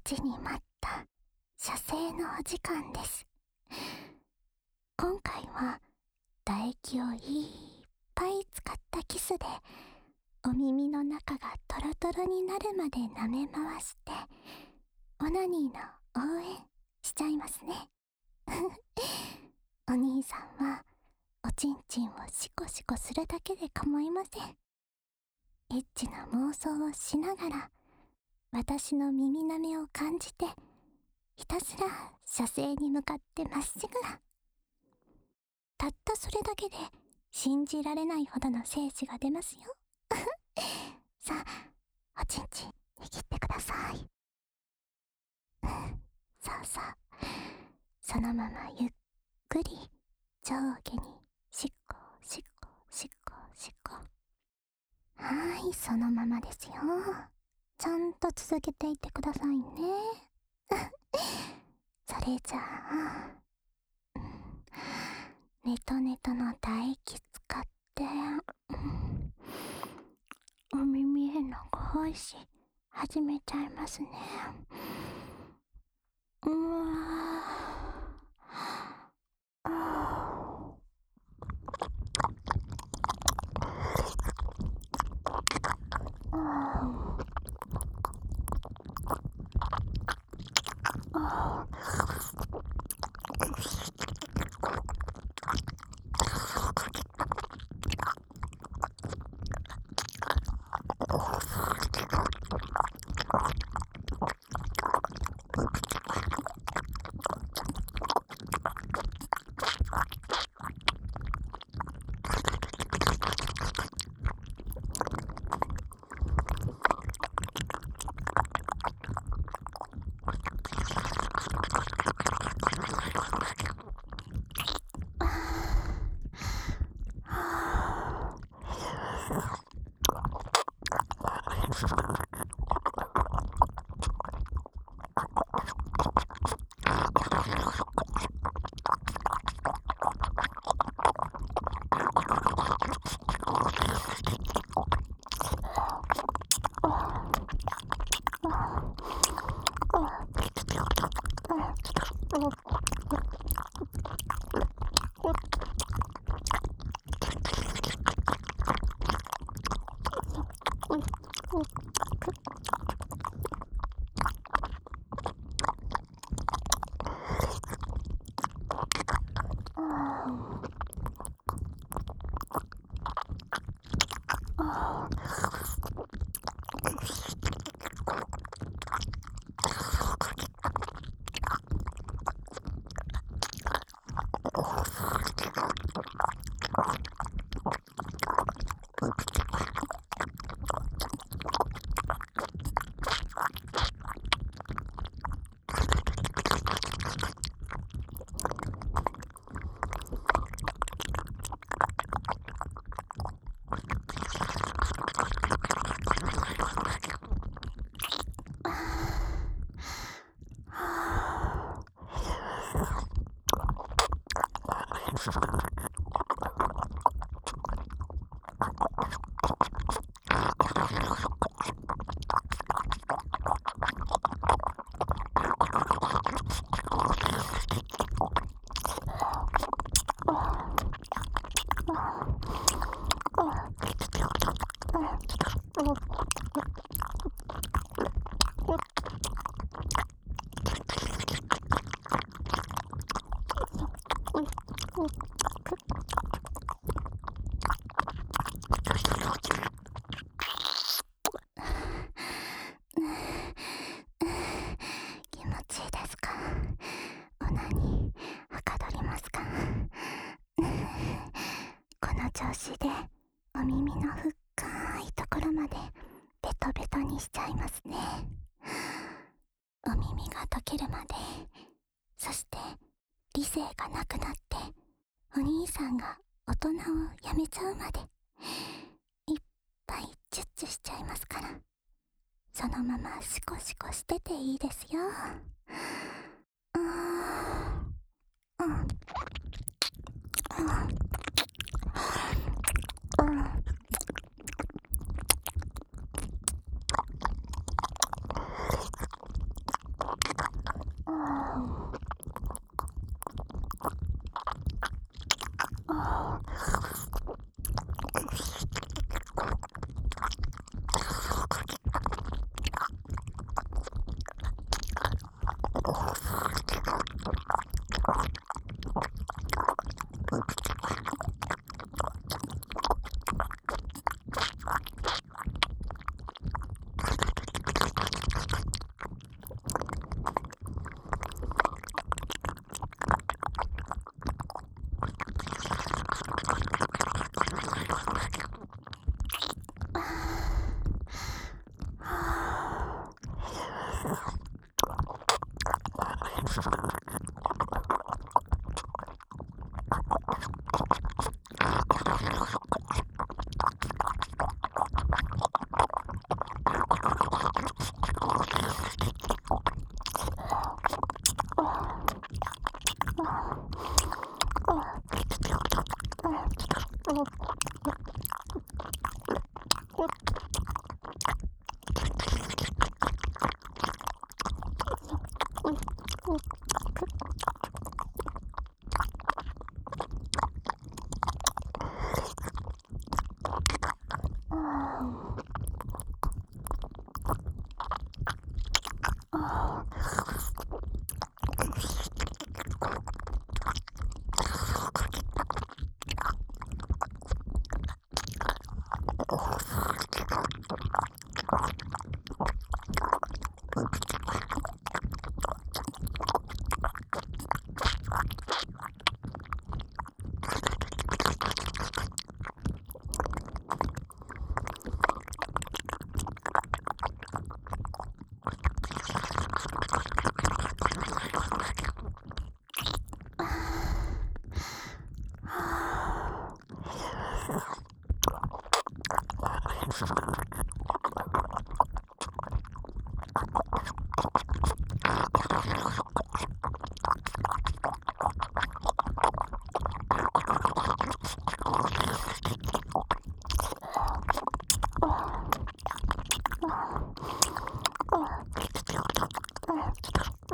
ちに待った射精のお時間です。今回は唾液をいっぱい使ったキスでお耳の中がトロトロになるまで舐め回してオナニーの応援しちゃいますね。お兄さんはおちんちんをシコシコするだけで構いません。エッチな妄想をしながら私の耳舐めを感じてひたすら射精に向かってまっしぐら。たったそれだけで信じられないほどの精子が出ますよ。さあ、おちんちん握ってください。さあさあ、そのままゆっくり上下にしっこしっこしっこしっこ。はい、そのままですよ。ちゃんと続けていってくださいね。それじゃあ、ネトネトの唾液使って、お耳へのご奉仕始めちゃいますね。うわ気持ちいいですか？オナニーはかどりますか？この調子でお耳の深いところまでベトベトにしちゃいますね。お耳が溶けるまで、そして理性がなくなってお兄さんが大人をやめちゃうまでいっぱいチュッチュしちゃいますから、そのままシコシコしてていいですよ。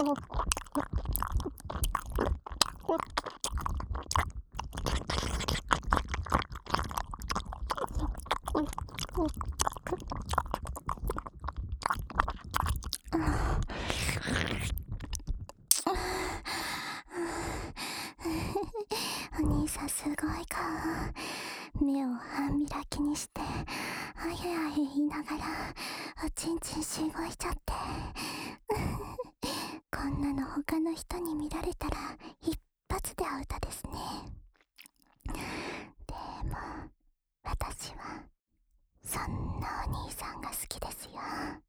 お兄さんすごい顔。目を半開きにしてあへあへ言いながらおちんちんしごいちゃって。こんなの他の人に見られたら一発でアウトですね。でも私はそんなお兄さんが好きですよ。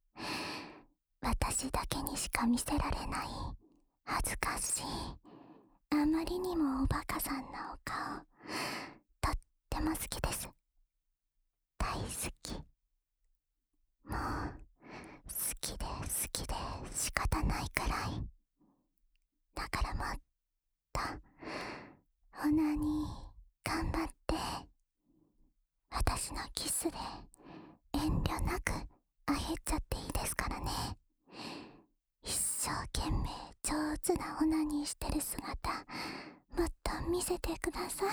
私だけにしか見せられない恥ずかしい、あまりにもおバカさんなお顔、とっても好きです。大好き。もう好きで好きで仕方ないくらい。だからもっとオナニー頑張って、私のキスで遠慮なくあへっちゃっていいですからね。一生懸命上手なオナニーしてる姿もっと見せてください。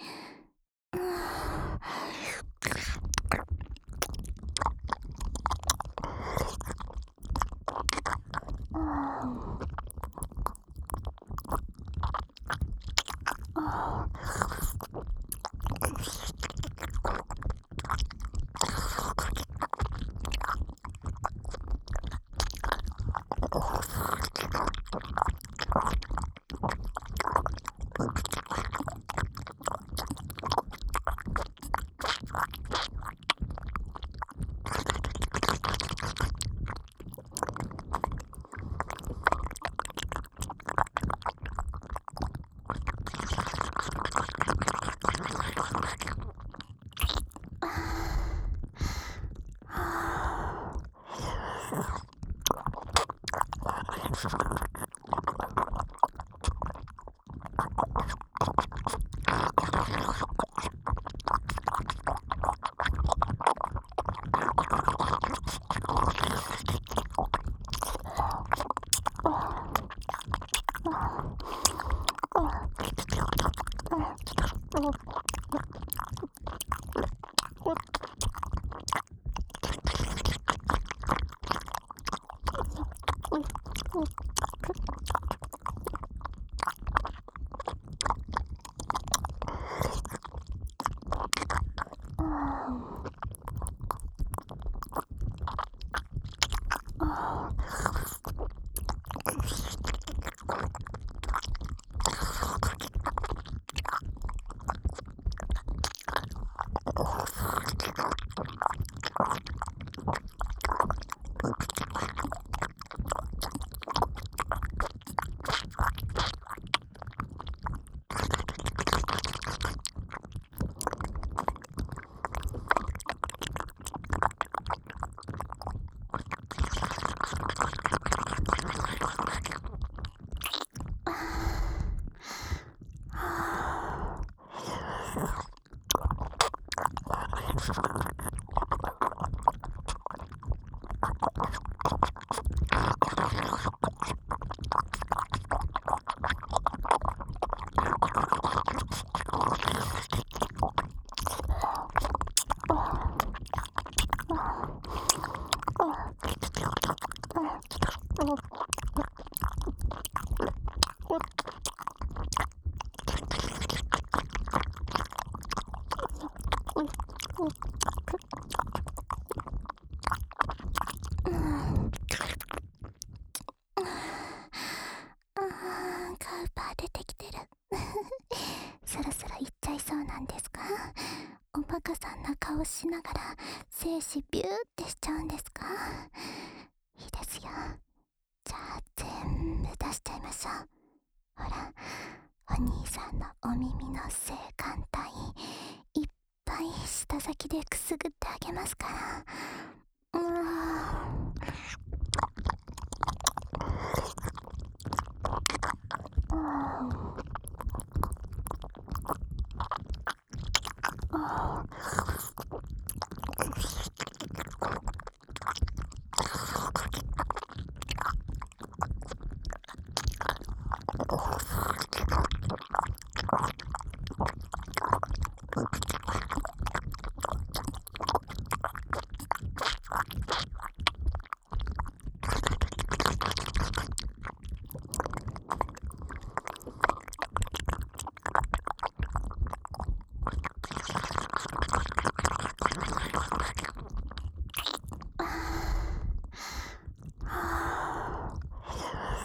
カウパー出てきてる。そろそろ行っちゃいそうなんですか？おバカさんな顔しながら精子ビューってしちゃうんですか？いいですよ。じゃあ全部出しちゃいましょう。ほら、お兄さんのお耳の性感帯いっぱい舌先でくすぐってあげますから。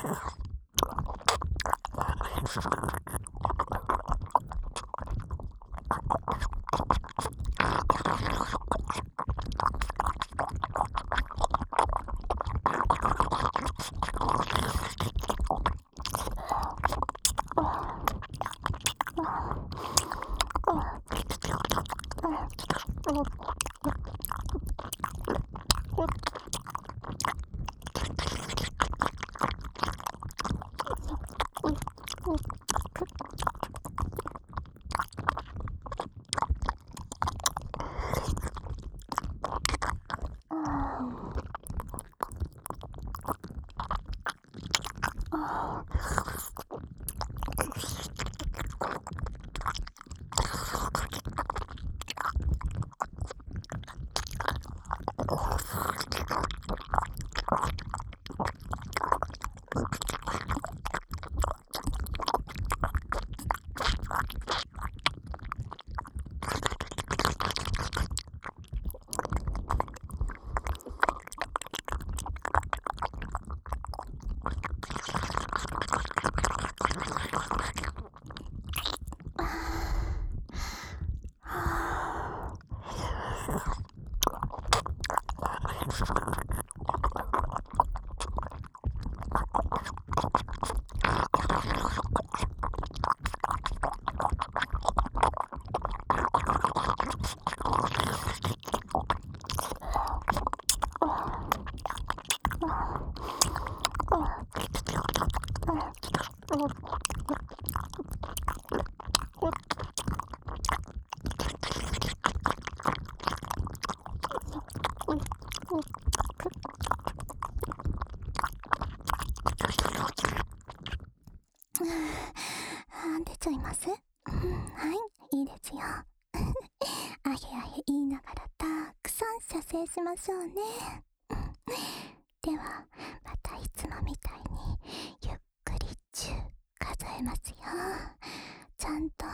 出ちゃいます？はい、いいですよ。あへあへ言いながらたくさん射精しましょうね。では、またいつもみたいにゆっくり10数えますよ。ちゃんと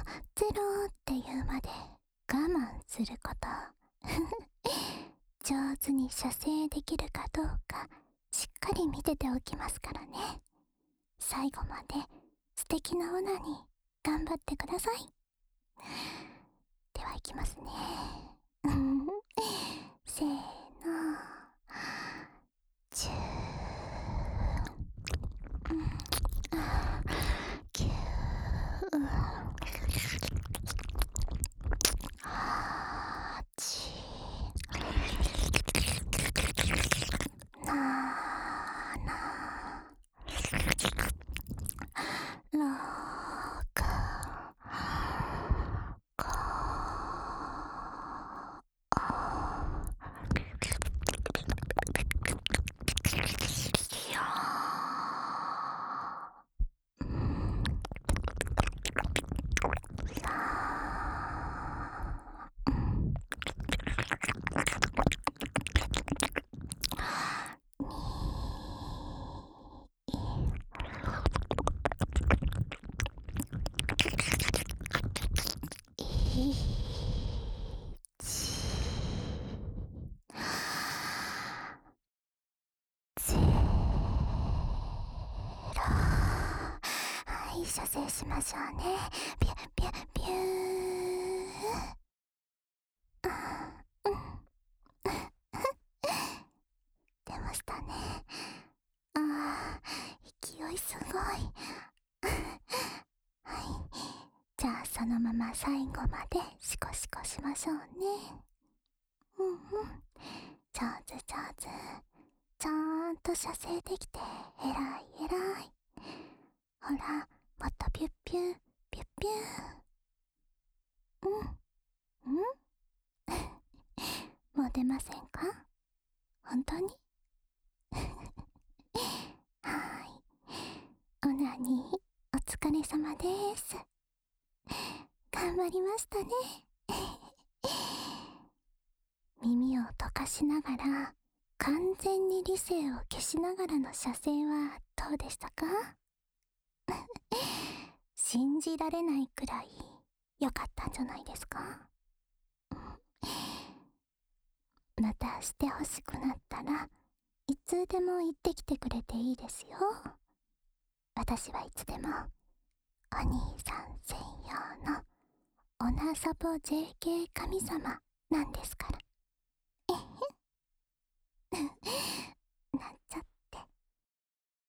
0っていうまで我慢すること。上手に射精できるかどうかしっかり見てておきますからね。最後まで素敵なオナに頑張ってください。ではいきますね。せーの。10、9、8、はい、射精しましょうね。ピュピュピュー。出ましたね。勢いすごい。はい。じゃあそのまま最後までシコシコしましょうね。上手上手。ちゃんと射精できて偉い偉い。ほら、もっとピュッピュッピュッピュー。もう出ませんか？本当に？はーい。オナニーお疲れ様です。頑張りましたね。耳を溶かしながら完全に理性を消しながらの射精はどうでしたか？信じられないくらい良かったんじゃないですか？またしてほしくなったらいつでも言ってきてくれていいですよ。 私はいつでもお兄さん専用のオナサボ JK 神様なんですから。